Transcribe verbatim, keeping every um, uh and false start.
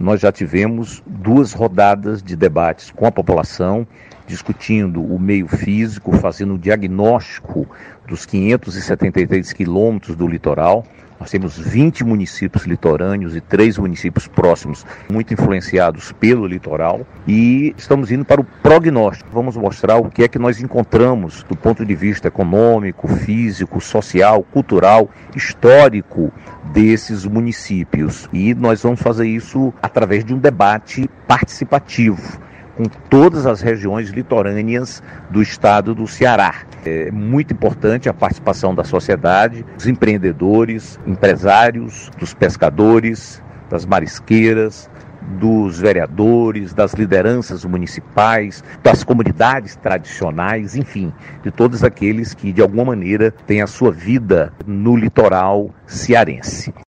nós já tivemos duas rodadas de debates com a população, discutindo o meio físico, fazendo um diagnóstico dos quinhentos e setenta e três quilômetros do litoral. Nós temos vinte municípios litorâneos e três municípios próximos, muito influenciados pelo litoral, e estamos indo para o prognóstico. Vamos mostrar o que é que nós encontramos do ponto de vista econômico, físico, social, cultural, histórico desses municípios. E nós vamos fazer isso através de um debate participativo com todas as regiões litorâneas do estado do Ceará. É muito importante a participação da sociedade, dos empreendedores, empresários, dos pescadores, das marisqueiras, dos vereadores, das lideranças municipais, das comunidades tradicionais, enfim, de todos aqueles que de alguma maneira têm a sua vida no litoral cearense.